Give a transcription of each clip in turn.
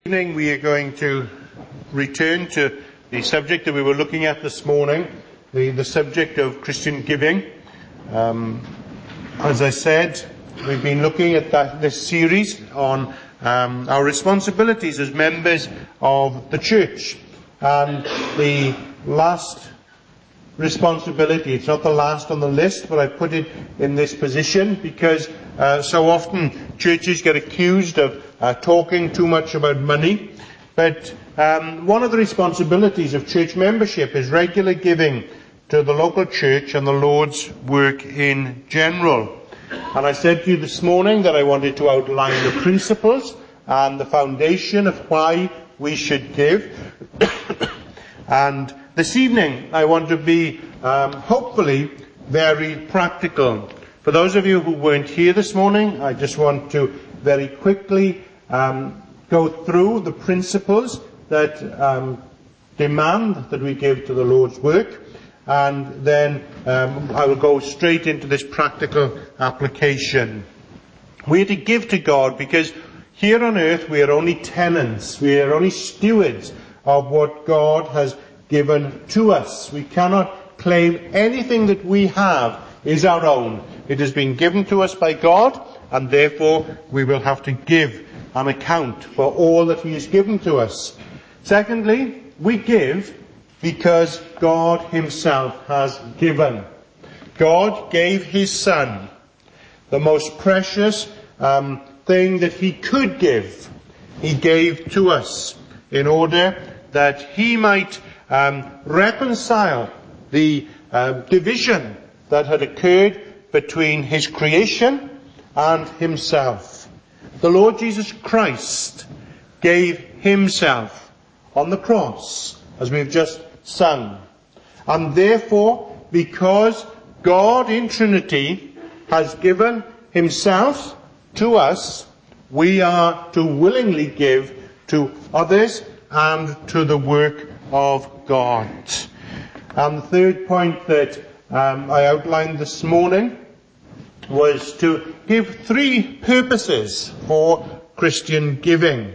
evening we are going to return to the subject that we were looking at this morning, the subject of Christian giving. As I said, we've been looking at this series on our responsibilities as members of the church. And the last responsibility, it's not the last on the list, but I put it in this position because so often churches get accused of talking too much about money. But one of the responsibilities of church membership is regular giving to the local church and the Lord's work in general. And I said to you this morning that I wanted to outline the principles and the foundation of why we should give. And this evening I want to be hopefully very practical. For those of you who weren't here this morning, I just want to very quickly go through the principles that demand that we give to the Lord's work, and then I will go straight into this practical application. We are to give to God because here on earth we are only tenants, we are only stewards of what God has given to us. We cannot claim anything that we have is our own. It has been given to us by God, and therefore we will have to give an account for all that He has given to us. Secondly, we give because God Himself has given. God gave His Son, the most precious thing that He could give. He gave to us in order that He might reconcile the division that had occurred between His creation and Himself. The Lord Jesus Christ gave Himself on the cross, as we've just sung. And therefore, because God in Trinity has given Himself to us, we are to willingly give to others and to the work of God. And the third point that I outlined this morning was to give three purposes for Christian giving.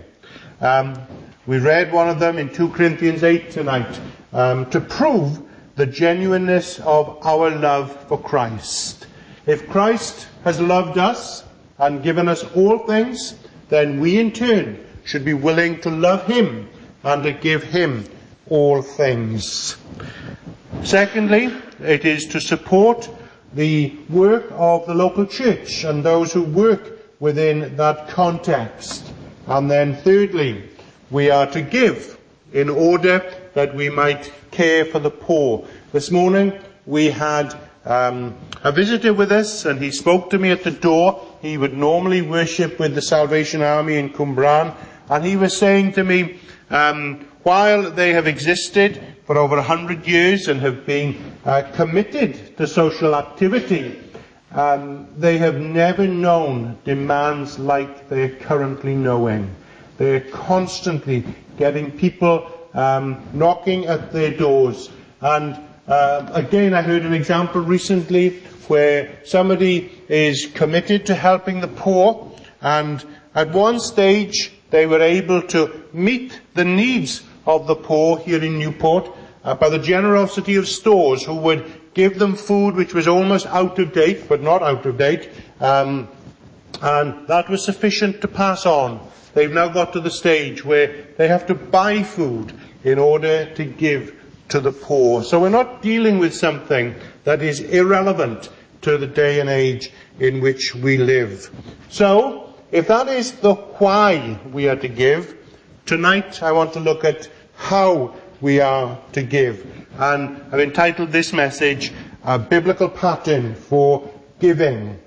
We read one of them in 2 Corinthians 8 tonight, to prove the genuineness of our love for Christ. If Christ has loved us and given us all things, then we in turn should be willing to love Him and to give Him all things. Secondly, it is to support the work of the local church and those who work within that context. And then thirdly, we are to give in order that we might care for the poor. This morning we had a visitor with us, and he spoke to me at the door. He would normally worship with the Salvation Army in Cwmbran, and he was saying to me, while they have existed for over 100 years and have been committed to social activity, they have never known demands like they're currently knowing. They're constantly getting people knocking at their doors. And again, I heard an example recently where somebody is committed to helping the poor, and at one stage they were able to meet the needs of the poor here in Newport by the generosity of stores who would give them food which was almost out of date, but not out of date, and that was sufficient to pass on. They've now got to the stage where they have to buy food in order to give to the poor. So we're not dealing with something that is irrelevant to the day and age in which we live. So, if that is the why we are to give, tonight I want to look at how we are to give. And I've entitled this message, A Biblical Pattern for Giving.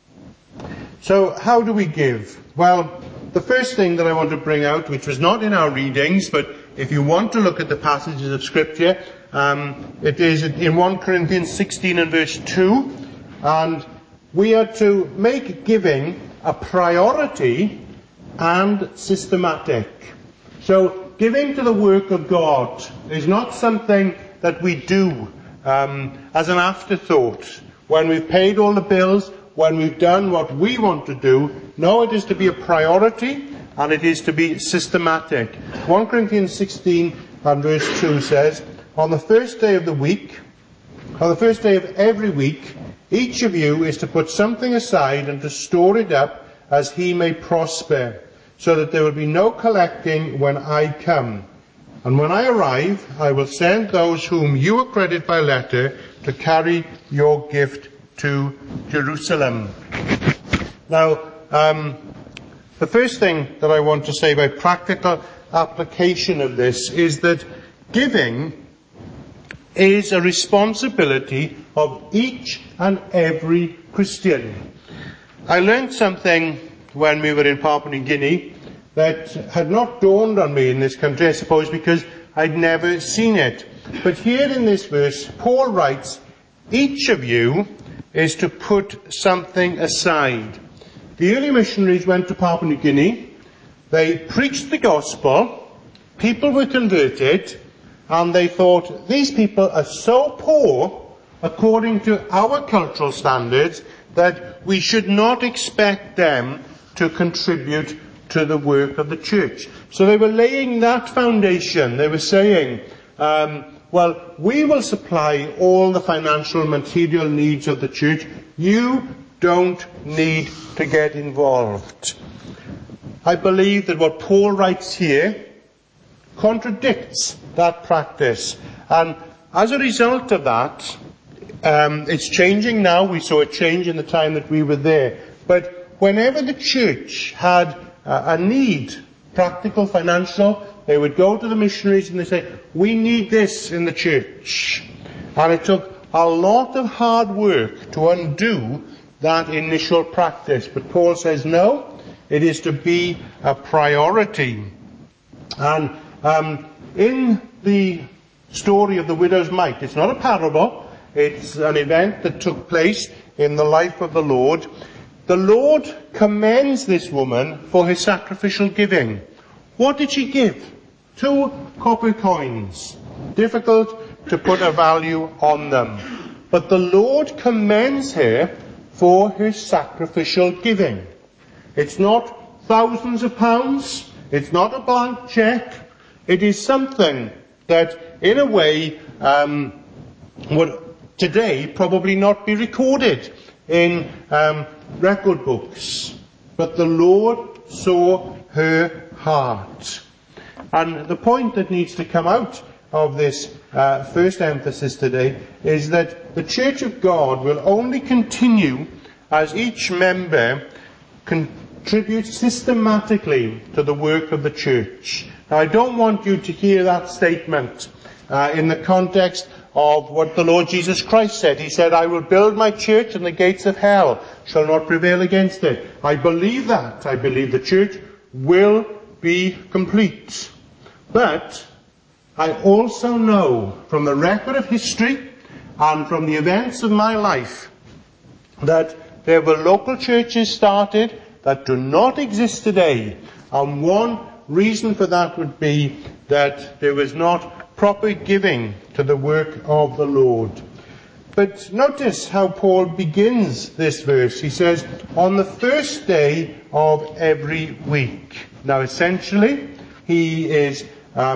So, how do we give? Well, the first thing that I want to bring out, which was not in our readings, but if you want to look at the passages of Scripture, it is in 1 Corinthians 16 and verse 2, and we are to make giving a priority and systematic. So, giving to the work of God is not something that we do as an afterthought. When we've paid all the bills, when we've done what we want to do, no, it is to be a priority and it is to be systematic. 1 Corinthians 16 and verse 2 says, on the first day of the week, on the first day of every week, each of you is to put something aside and to store it up as he may prosper, so that there will be no collecting when I come. And when I arrive, I will send those whom you accredit by letter to carry your gift to Jerusalem. Now, the first thing that I want to say about practical application of this is that giving is a responsibility of each and every Christian. I learned something when we were in Papua New Guinea that had not dawned on me in this country, I suppose, because I'd never seen it. But here in this verse, Paul writes, each of you is to put something aside. The early missionaries went to Papua New Guinea, they preached the gospel, people were converted, and they thought, these people are so poor, according to our cultural standards, that we should not expect them to contribute to the work of the church. So they were laying that foundation. They were saying, well, we will supply all the financial material needs of the church. You don't need to get involved. I believe that what Paul writes here contradicts that practice. And as a result of that, it's changing now. We saw a change in the time that we were there. But whenever the church had a need, practical, financial, they would go to the missionaries and they say, we need this in the church. And it took a lot of hard work to undo that initial practice. But Paul says, no, it is to be a priority. And in the story of the widow's mite, it's not a parable, it's an event that took place in the life of the Lord. The Lord commends this woman for her sacrificial giving. What did she give? 2 copper coins. Difficult to put a value on them. But the Lord commends her for her sacrificial giving. It's not thousands of pounds. It's not a blank check. It is something that, in a way, would today probably not be recorded in record books. But the Lord saw her heart. And the point that needs to come out of this first emphasis today is that the Church of God will only continue as each member contributes systematically to the work of the church. Now, I don't want you to hear that statement in the context of what the Lord Jesus Christ said. He said, I will build my church and the gates of hell shall not prevail against it. I believe that. I believe the church will be complete. But I also know from the record of history and from the events of my life that there were local churches started that do not exist today. And one reason for that would be that there was not proper giving to the work of the Lord. But notice how Paul begins this verse. He says, on the first day of every week. Now essentially, he is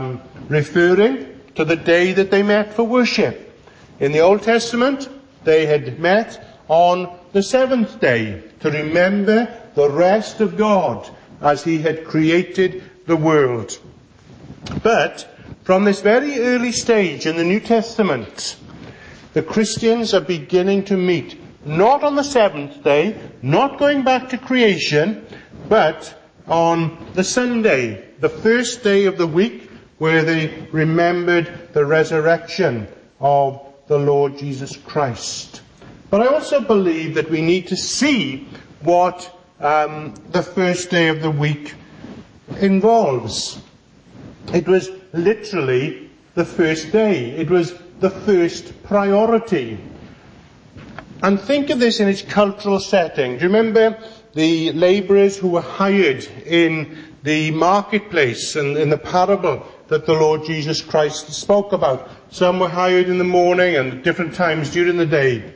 referring to the day that they met for worship. In the Old Testament, they had met on the 7th day to remember the rest of God as he had created the world. But from this very early stage in the New Testament, the Christians are beginning to meet, not on the 7th day, not going back to creation, but on the Sunday, the first day of the week, where they remembered the resurrection of the Lord Jesus Christ. But I also believe that we need to see what the first day of the week involves. It was literally the first day. It was the first priority. And think of this in its cultural setting. Do you remember the labourers who were hired in the marketplace and in the parable that the Lord Jesus Christ spoke about? Some were hired in the morning and at different times during the day.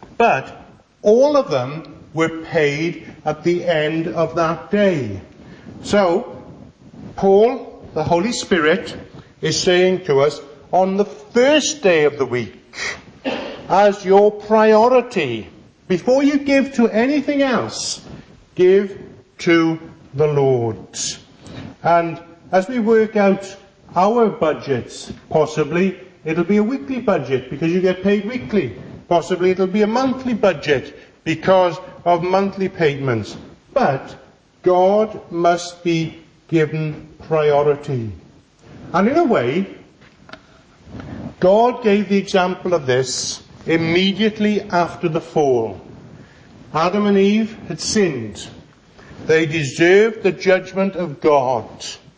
But all of them were paid at the end of that day. So, Paul, the Holy Spirit, is saying to us, on the first day of the week, as your priority, before you give to anything else, give to the Lord. And as we work out our budgets, possibly it'll be a weekly budget because you get paid weekly. Possibly it'll be a monthly budget because of monthly payments. But God must be given priority. And in a way, God gave the example of this immediately after the fall. Adam and Eve had sinned. They deserved the judgment of God.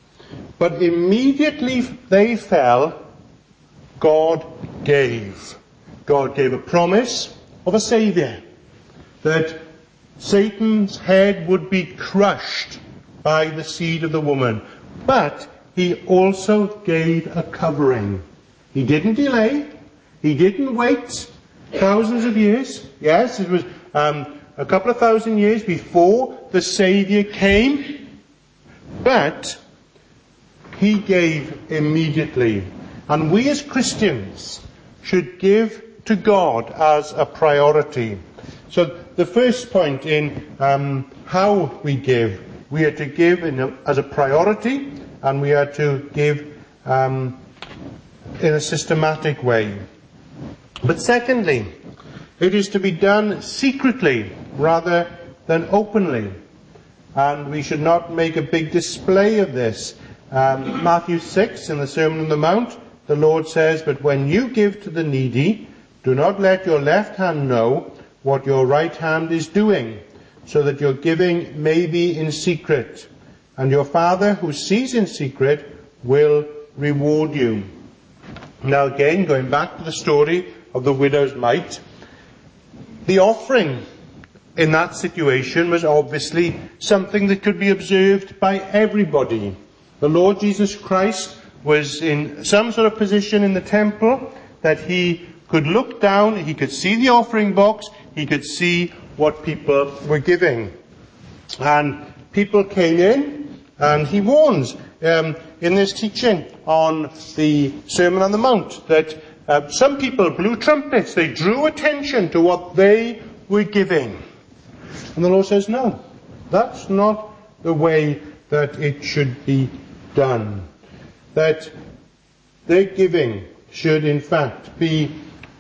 But immediately they fell, God gave. God gave a promise of a Saviour, that Satan's head would be crushed by the seed of the woman. But he also gave a covering. He didn't delay. He didn't wait thousands of years. Yes, it was a couple of thousand years before the Saviour came. But he gave immediately. And we as Christians should give to God as a priority. So the first point in how we give, we are to give as a priority, and we are to give in a systematic way. But secondly, it is to be done secretly rather than openly. And we should not make a big display of this. Matthew 6 in the Sermon on the Mount, the Lord says, "But when you give to the needy, do not let your left hand know what your right hand is doing, so that your giving may be in secret. And your Father who sees in secret will reward you." Now again, going back to the story of the widow's mite, the offering in that situation was obviously something that could be observed by everybody. The Lord Jesus Christ was in some sort of position in the temple that he could look down, he could see the offering box, he could see what people were giving. And people came in, and he warns in this teaching on the Sermon on the Mount that some people blew trumpets, they drew attention to what they were giving. And the Lord says, no, that's not the way that it should be done. That their giving should in fact be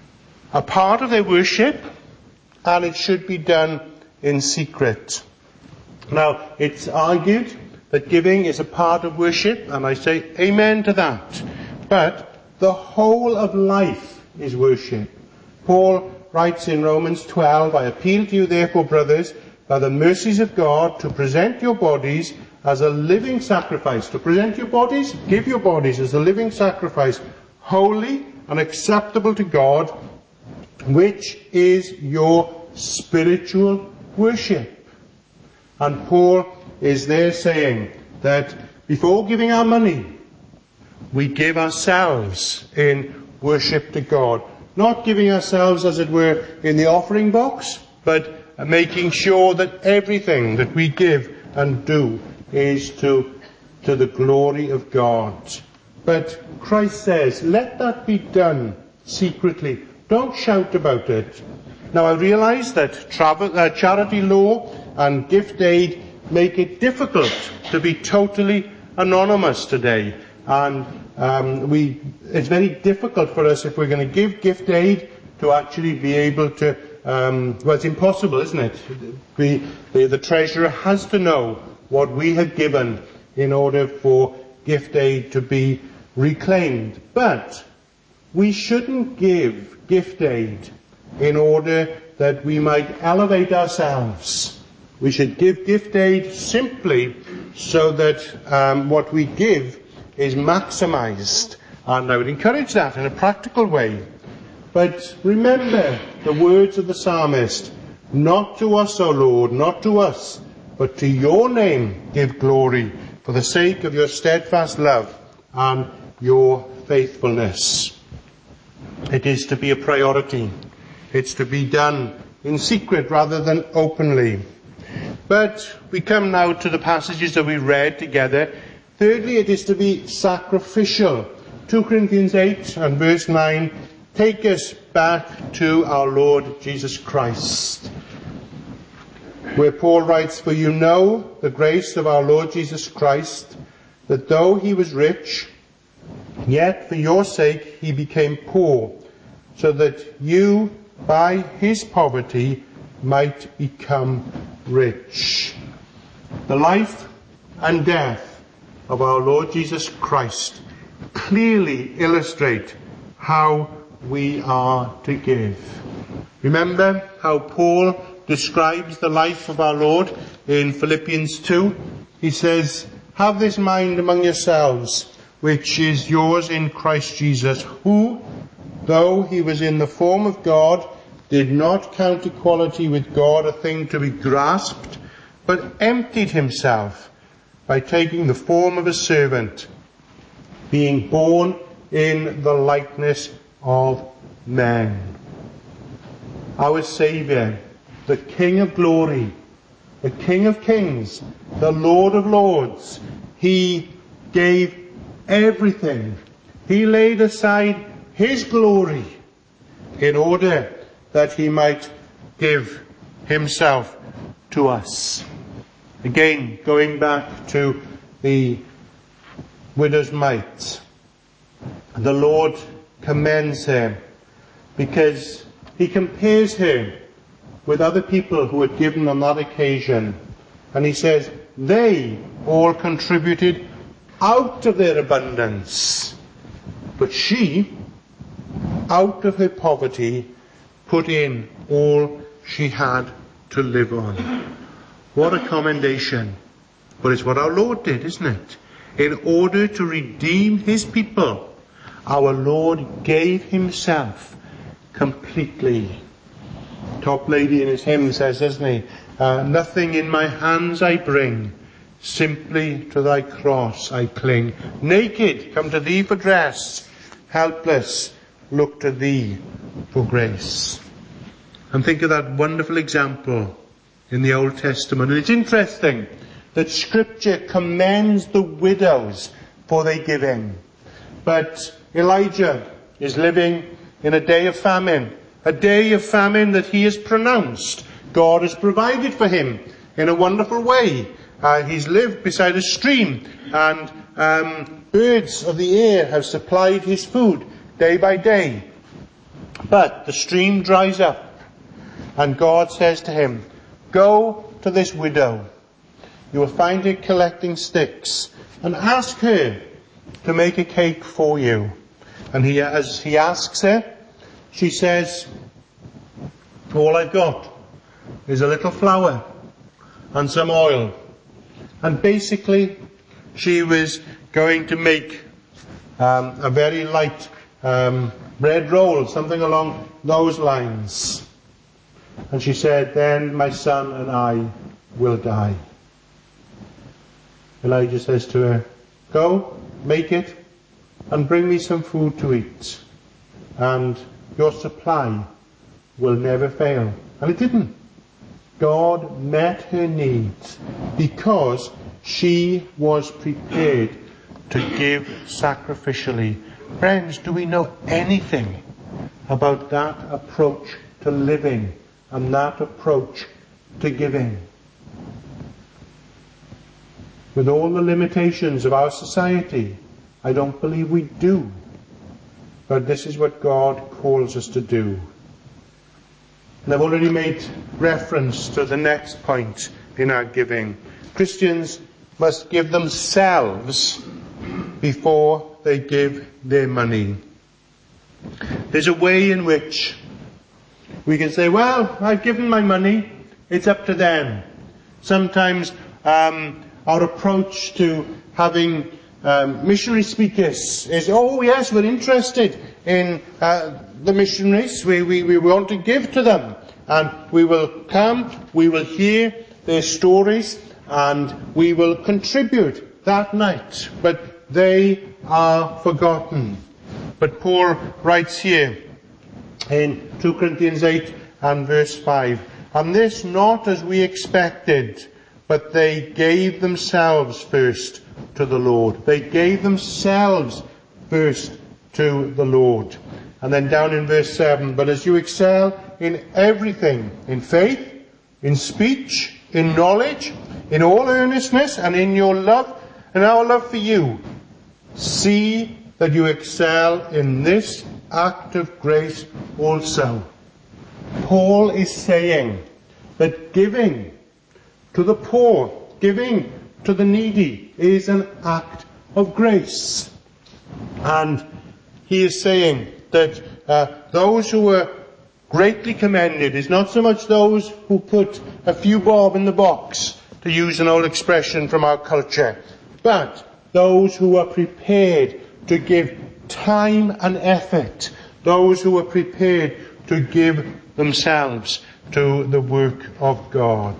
a part of their worship, and it should be done in secret. Now, it's argued that giving is a part of worship, and I say amen to that. But the whole of life is worship. Paul writes in Romans 12, "I appeal to you therefore, brothers, by the mercies of God, to present your bodies as a living sacrifice." To present your bodies, give your bodies as a living sacrifice, holy and acceptable to God, which is your spiritual worship. And Paul is there saying that before giving our money, we give ourselves in worship to God. Not giving ourselves, as it were, in the offering box, but making sure that everything that we give and do is to the glory of God. But Christ says, let that be done secretly. Don't shout about it. Now I realize that charity law and gift aid make it difficult to be totally anonymous today. And it's very difficult for us, if we're going to give gift aid, to actually be able to, well, it's impossible, isn't it? The treasurer has to know what we have given in order for gift aid to be reclaimed. But we shouldn't give gift aid in order that we might elevate ourselves. We should give gift aid simply so that what we give is maximized. And I would encourage that in a practical way. But remember the words of the psalmist, "Not to us, O Lord, not to us, but to your name give glory, for the sake of your steadfast love and your faithfulness." It is to be a priority. It's to be done in secret rather than openly. But we come now to the passages that we read together. Thirdly, it is to be sacrificial. 2 Corinthians 8 and verse 9 take us back to our Lord Jesus Christ, where Paul writes, "For you know the grace of our Lord Jesus Christ, that though he was rich, yet for your sake he became poor, so that you by his poverty might become rich." The life and death of our Lord Jesus Christ clearly illustrate how we are to give. Remember how Paul describes the life of our Lord in Philippians 2? He says, "Have this mind among yourselves, which is yours in Christ Jesus, who, though he was in the form of God, did not count equality with God a thing to be grasped, but emptied himself by taking the form of a servant, being born in the likeness of men." Our Saviour, the King of glory, the King of kings, the Lord of lords, he gave everything. He laid aside his glory in order that he might give himself to us. Again, going back to the widow's mite, the Lord commends her because he compares her with other people who had given on that occasion. And he says, they all contributed out of their abundance, but she, out of her poverty, put in all she had to live on. What a commendation. But it's what our Lord did, isn't it? In order to redeem his people, our Lord gave himself completely. Top lady in his hymn says, doesn't he? Nothing in my hands I bring, simply to thy cross I cling. Naked, come to thee for dress, helpless, look to thee for grace. And think of that wonderful example in the Old Testament. And it's interesting that Scripture commends the widows for their giving. But Elijah is living in a day of famine that he has pronounced. God has provided for him in a wonderful way. He's lived beside a stream, and birds of the air have supplied his food day by day. But the stream dries up, and God says to him, "Go to this widow. You will find her collecting sticks, and ask her to make a cake for you." And as he asks her, she says, "All I've got is a little flour and some oil." And basically, she was going to make a very light bread roll, something along those lines. And she said, "Then my son and I will die." Elijah says to her, "Go, make it, and bring me some food to eat, and your supply will never fail." And it didn't. God met her needs because she was prepared to give sacrificially. Friends, do we know anything about that approach to living and that approach to giving? With all the limitations of our society, I don't believe we do. But this is what God calls us to do. And I've already made reference to the next point in our giving. Christians must give themselves before they give their money. There's a way in which we can say, well, I've given my money, it's up to them. Sometimes our approach to having missionary speakers is, oh yes, we're interested in the missionaries, we want to give to them, and we will come, we will hear their stories, and we will contribute that night, but they are forgotten. But Paul writes here in 2 Corinthians 8 and verse 5, "And this not as we expected, but they gave themselves first to the Lord. They gave themselves first to the Lord. And then down in verse 7, but as you excel in everything, in faith, in speech, in knowledge, in all earnestness, and in your love, and our love for you, see that you excel in this act of grace also. Paul is saying that giving to the poor, giving to the needy, is an act of grace. And he is saying that those who were greatly commended is not so much those who put a few bob in the box, to use an old expression from our culture, but those who are prepared to give time and effort, those who are prepared to give themselves to the work of God.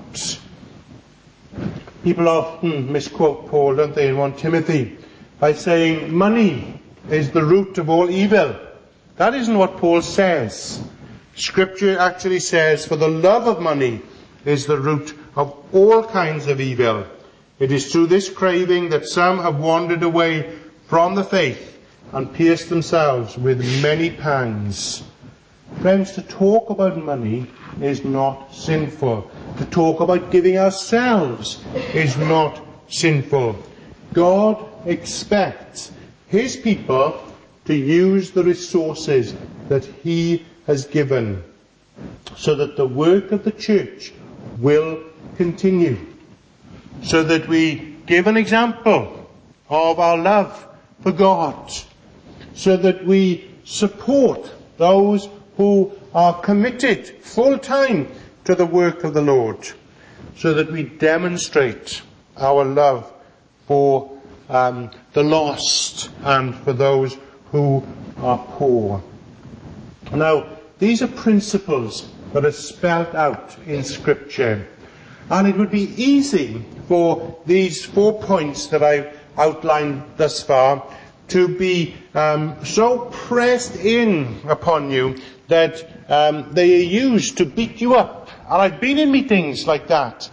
People often misquote Paul, don't they, in 1 Timothy, by saying money is the root of all evil. That isn't what Paul says. Scripture actually says, for the love of money is the root of all kinds of evil. It is through this craving that some have wandered away from the faith and pierced themselves with many pangs. Friends, to talk about money is not sinful. To talk about giving ourselves is not sinful. God expects His people to use the resources that He has given so that the work of the church will continue. So that we give an example of our love for God. So that we support those who are committed full-time to the work of the Lord. So that we demonstrate our love for the lost and for those who are poor. Now, these are principles that are spelt out in Scripture. And it would be easy for these 4 points that I've outlined thus far to be so pressed in upon you that they are used to beat you up. And I've been in meetings like that.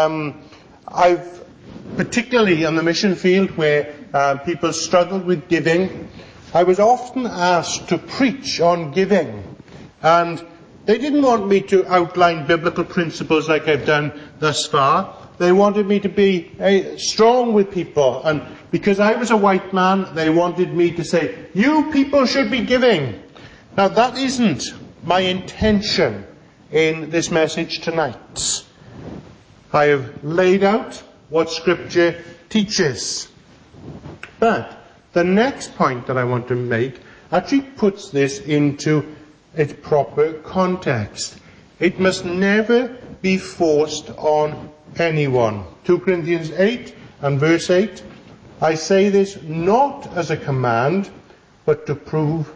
I've, particularly on the mission field where people struggled with giving, I was often asked to preach on giving. And they didn't want me to outline biblical principles like I've done thus far. They wanted me to be strong with people. And because I was a white man, they wanted me to say, you people should be giving. Now that isn't my intention in this message tonight. I have laid out what Scripture teaches. But the next point that I want to make actually puts this into its proper context. It must never be forced on anyone. 2 Corinthians 8 and verse 8. I say this not as a command, but to prove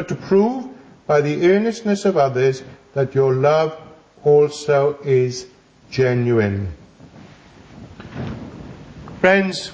by the earnestness of others that your love also is genuine. Friends,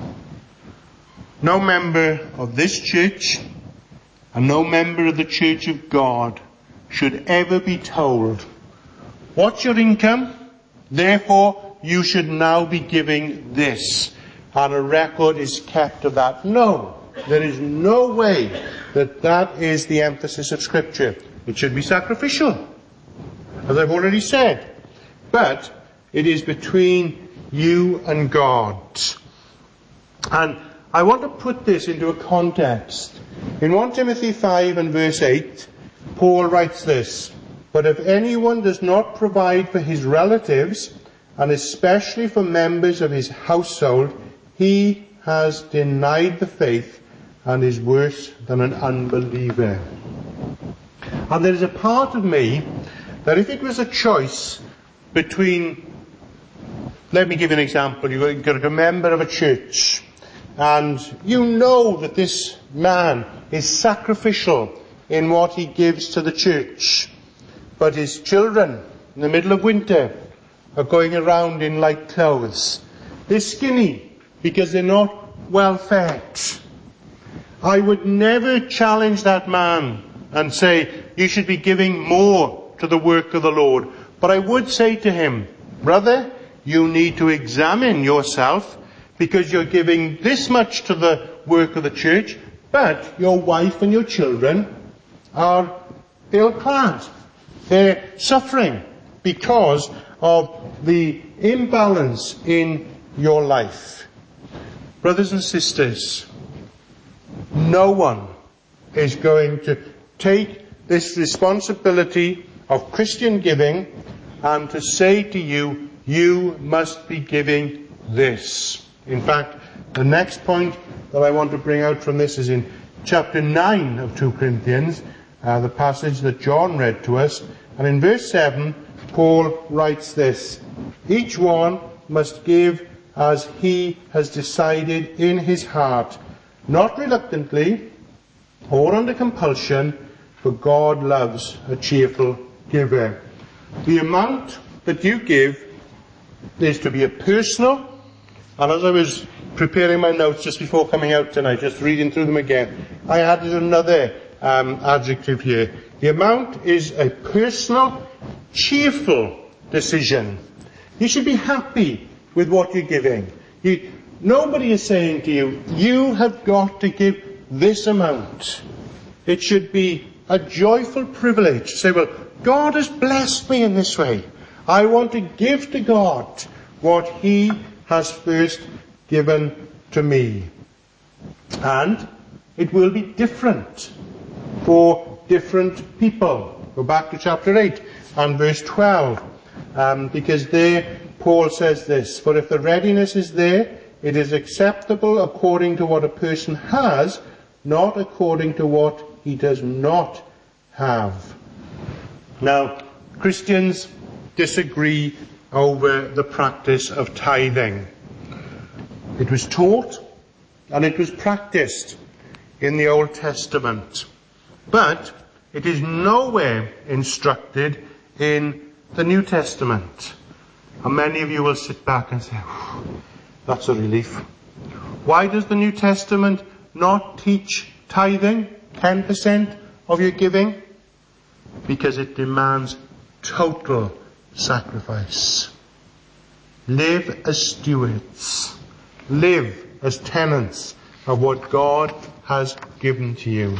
no member of this church and no member of the Church of God should ever be told, what's your income? Therefore, you should now be giving this. And a record is kept of that. No, there is no way that is the emphasis of Scripture. It should be sacrificial, as I've already said. But it is between you and God. And I want to put this into a context. In 1 Timothy 5 and verse 8, Paul writes this, but if anyone does not provide for his relatives, and especially for members of his household, he has denied the faith and is worse than an unbeliever. And there is a part of me that if it was a choice between, let me give you an example, you've got a member of a church, and you know that this man is sacrificial in what he gives to the church. But his children, in the middle of winter, are going around in light clothes. They're skinny because they're not well fed. I would never challenge that man and say, you should be giving more to the work of the Lord. But I would say to him, brother, you need to examine yourself, because you're giving this much to the work of the church, but your wife and your children are ill-clad. They're suffering because of the imbalance in your life. Brothers and sisters, no one is going to take this responsibility of Christian giving and to say to you, you must be giving this. In fact, the next point that I want to bring out from this is in chapter 9 of 2 Corinthians, the passage that John read to us. And in verse 7, Paul writes this: each one must give as he has decided in his heart, not reluctantly or under compulsion, for God loves a cheerful giver. The amount that you give is to be a personal, and as I was preparing my notes just before coming out tonight, just reading through them again, I added another adjective here. The amount is a personal, cheerful decision. You should be happy with what you're giving. Nobody is saying to you, you have got to give this amount. It should be a joyful privilege to say, well, God has blessed me in this way. I want to give to God what He has first given to me. And it will be different for different people. Go back to chapter 8 and verse 12, because there Paul says this: for if the readiness is there, it is acceptable according to what a person has, not according to what he does not have. Now, Christians disagree over the practice of tithing. It was taught and it was practiced in the Old Testament, but it is nowhere instructed in the New Testament. And many of you will sit back and say, that's a relief. Why does the New Testament not teach tithing, 10% of your giving? Because it demands total sacrifice. Live as stewards. Live as tenants of what God has given to you.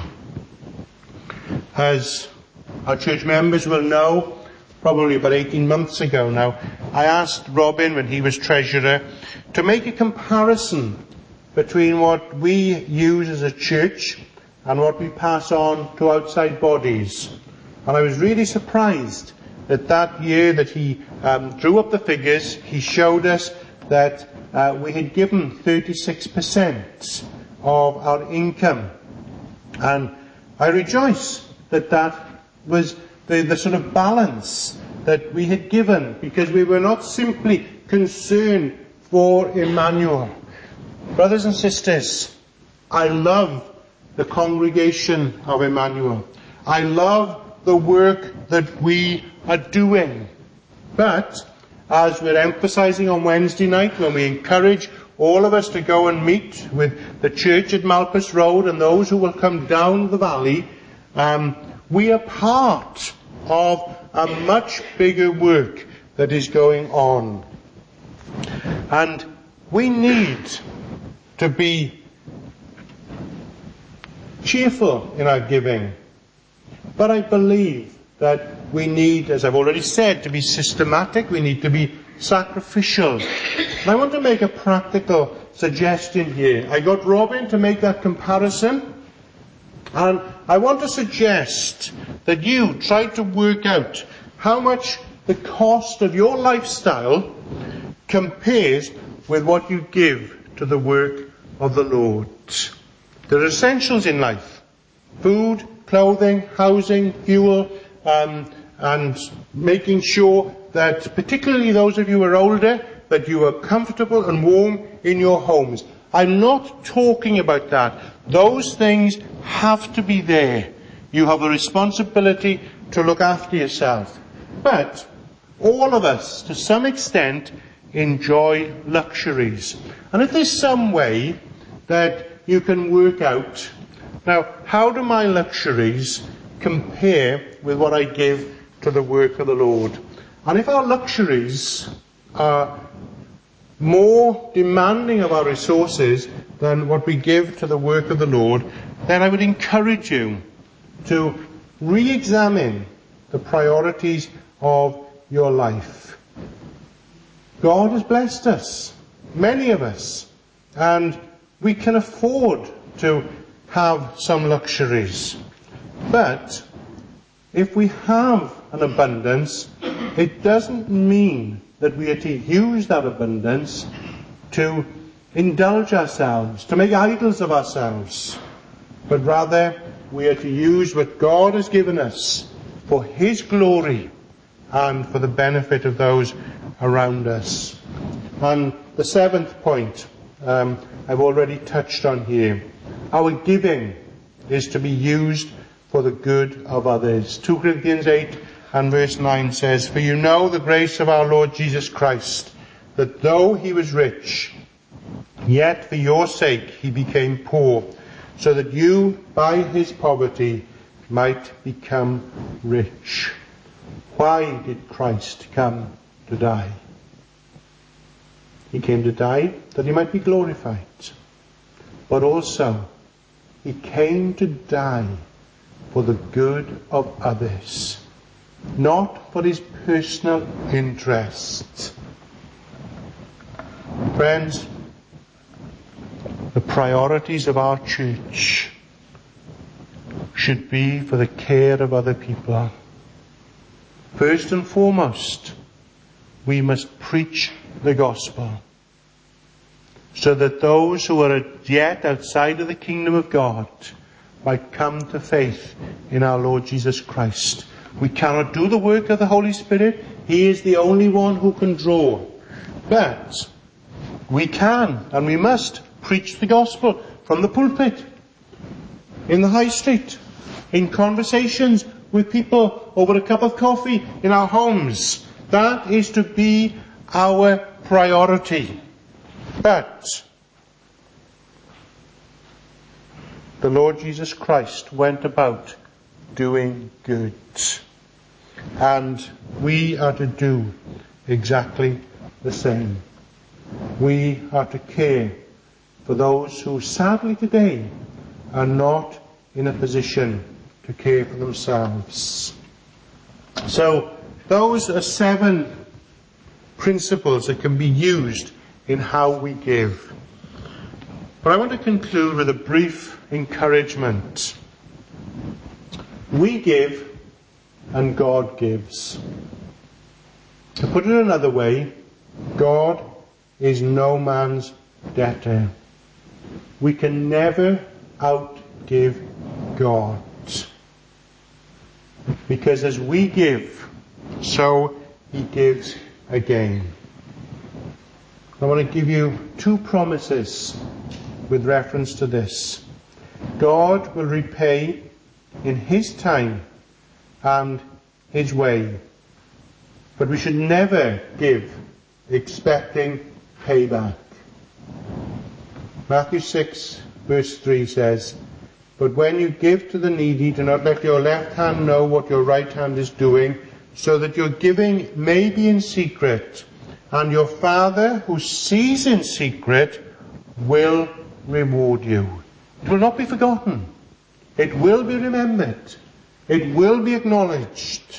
As our church members will know, probably about 18 months ago now, I asked Robin, when he was treasurer, to make a comparison between what we use as a church and what we pass on to outside bodies. And I was really surprised that year that he drew up the figures, he showed us that we had given 36% of our income. And I rejoice that was the sort of balance that we had given, because we were not simply concerned for Emmanuel. Brothers and sisters, I love the congregation of Emmanuel. I love the work that we are doing. But, as we're emphasizing on Wednesday night, when we encourage all of us to go and meet with the church at Malpas Road and those who will come down the valley, we are part of a much bigger work that is going on. And we need to be cheerful in our giving. But I believe that we need, as I've already said, to be systematic. We need to be sacrificial. And I want to make a practical suggestion here. I got Robin to make that comparison. And I want to suggest that you try to work out how much the cost of your lifestyle compares with what you give to the work of the Lord. There are essentials in life: food, clothing, housing, fuel, and making sure that, particularly those of you who are older, that you are comfortable and warm in your homes. I'm not talking about that. Those things have to be there. You have a responsibility to look after yourself. But all of us, to some extent, enjoy luxuries. And if there's some way that you can work out, now, how do my luxuries compare with what I give to the work of the Lord? And if our luxuries are more demanding of our resources than what we give to the work of the Lord, then I would encourage you to re-examine the priorities of your life. God has blessed us, many of us, and we can afford to have some luxuries. But if we have an abundance, it doesn't mean that we are to use that abundance to indulge ourselves, to make idols of ourselves, but rather we are to use what God has given us for His glory and for the benefit of those around us. And the seventh point I've already touched on here. Our giving is to be used for the good of others. 2 Corinthians 8 and verse 9 says, "For you know the grace of our Lord Jesus Christ, that though He was rich, yet for your sake He became poor, so that you by His poverty might become rich." Why did Christ come to die? He came to die that He might be glorified. But also, He came to die for the good of others, not for His personal interest. Friends, the priorities of our church should be for the care of other people. First and foremost, we must preach the gospel, so that those who are yet outside of the kingdom of God might come to faith in our Lord Jesus Christ. We cannot do the work of the Holy Spirit. He is the only one who can draw. But we can and we must preach the gospel from the pulpit, in the high street, in conversations with people over a cup of coffee in our homes. That is to be our priority. But the Lord Jesus Christ went about doing good. And we are to do exactly the same. We are to care for those who sadly today are not in a position to care for themselves. So those are 7 principles that can be used in how we give. But I want to conclude with a brief encouragement. We give and God gives. To put it another way, God is no man's debtor. We can never outgive God. Because as we give, so He gives again. I want to give you 2 promises with reference to this. God will repay in His time and His way. But we should never give expecting payback. Matthew 6 verse 3 says, "But when you give to the needy, do not let your left hand know what your right hand is doing, so that your giving may be in secret, and your Father who sees in secret will reward you." It will not be forgotten. It will be remembered. It will be acknowledged.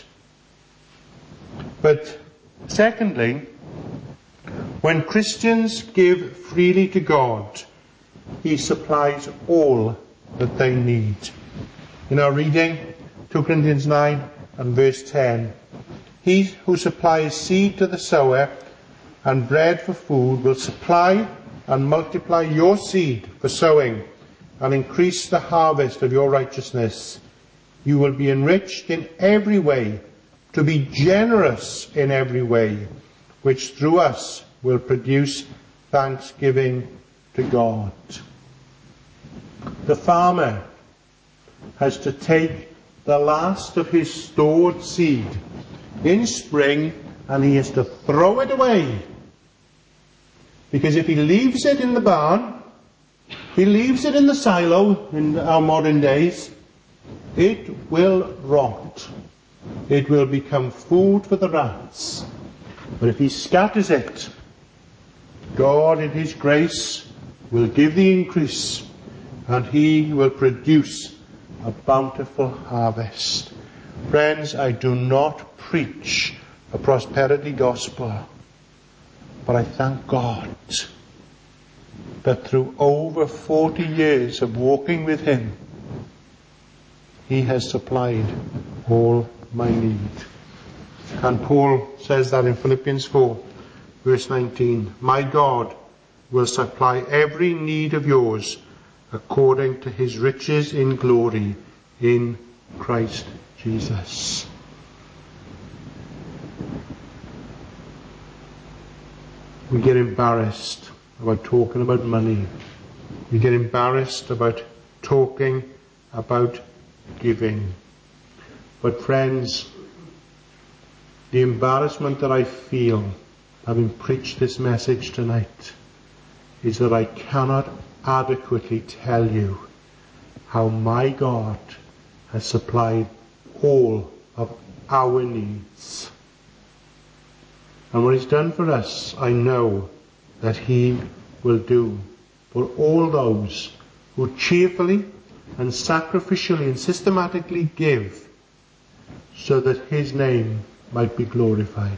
But secondly, when Christians give freely to God, He supplies all that they need. In our reading, 2 Corinthians 9 and verse 10, "He who supplies seed to the sower and bread for food will supply and multiply your seed for sowing and increase the harvest of your righteousness. You will be enriched in every way, to be generous in every way, which through us will produce thanksgiving to God." The farmer has to take the last of his stored seed in spring and he has to throw it away. Because if he leaves it in the barn, he leaves it in the silo in our modern days, it will rot. It will become food for the rats. But if he scatters it God in His grace will give the increase, and He will produce a bountiful harvest. Friends, I do not preach a prosperity gospel, but I thank God that through over 40 years of walking with Him, He has supplied all my need. And Paul says that in Philippians 4, verse 19. My God will supply every need of yours according to His riches in glory in Christ Jesus. We get embarrassed about talking about money. We get embarrassed about talking about giving. But friends, the embarrassment that I feel having preached this message tonight is that I cannot adequately tell you how my God has supplied all of our needs. And what He's done for us, I know that He will do for all those who cheerfully and sacrificially and systematically give, so that His name might be glorified.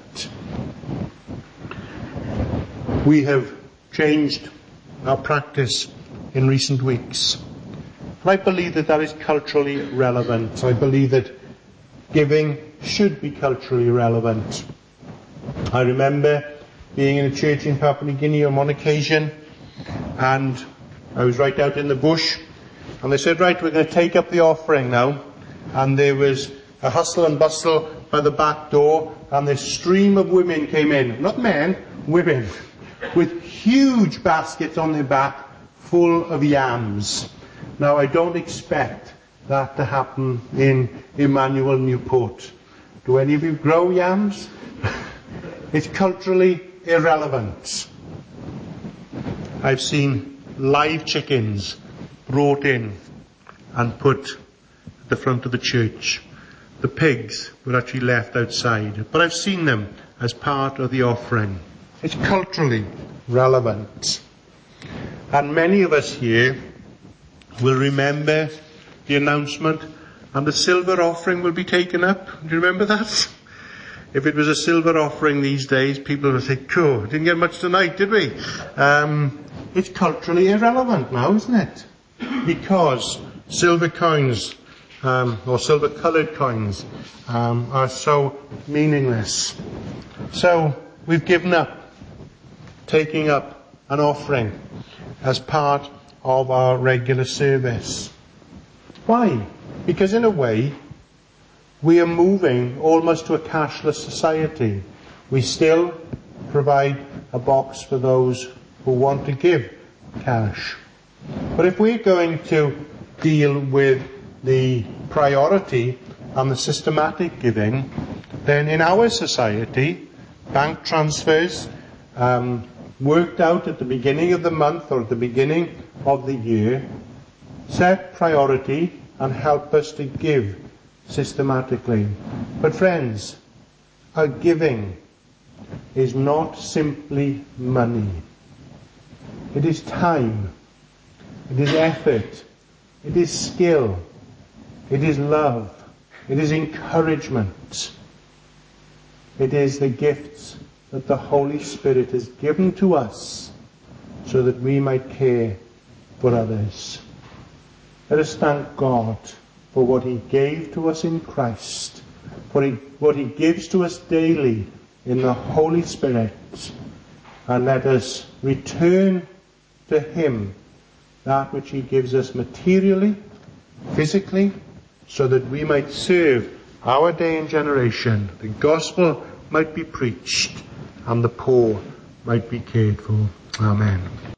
We have changed our practice in recent weeks. And I believe that that is culturally relevant. I believe that giving should be culturally relevant. I remember being in a church in Papua New Guinea on one occasion, and I was right out in the bush, and they said, right, we're going to take up the offering now. And there was a hustle and bustle by the back door, and this stream of women came in. Not men, women, with huge baskets on their back full of yams. Now, I don't expect that to happen in Emmanuel Newport. Do any of you grow yams? It's culturally irrelevant. I've seen live chickens brought in and put at the front of the church. The pigs were actually left outside, but I've seen them as part of the offering. It's culturally relevant. And many of us here will remember the announcement, and the silver offering will be taken up. Do you remember that? If it was a silver offering these days, people would say, cool, didn't get much tonight, did we? It's culturally irrelevant now, isn't it? Because silver coins, or silver coloured coins, are so meaningless. So we've given up taking up an offering as part of our regular service. Why? Because in a way, we are moving almost to a cashless society. We still provide a box for those who want to give cash. But if we're going to deal with the priority and the systematic giving, then in our society, bank transfers worked out at the beginning of the month or at the beginning of the year set priority and help us to give systematically. But friends, our giving is not simply money. It is time. It is effort. It is skill. It is love. It is encouragement. It is the gifts that the Holy Spirit has given to us so that we might care for others. Let us thank God for what He gave to us in Christ, for what He gives to us daily in the Holy Spirit, and let us return to Him that which He gives us materially, physically, so that we might serve our day and generation, the gospel might be preached, and the poor might be cared for. Amen.